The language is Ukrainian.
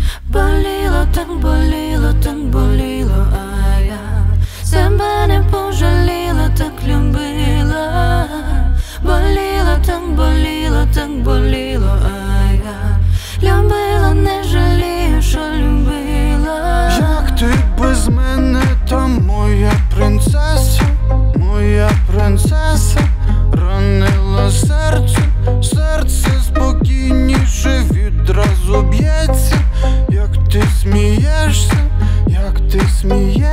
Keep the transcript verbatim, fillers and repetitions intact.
Боліло, так боліло, так боліло, а я себе не пожаліла, так любила. Боліло, так боліло, так боліло, а я любила, не жалію, що любила. Як ти без мене, там моя принцеса, моя принцеса, ранила серце, серце спокійніше відразу б'ється. Як ти смієшся, як ти смієшся.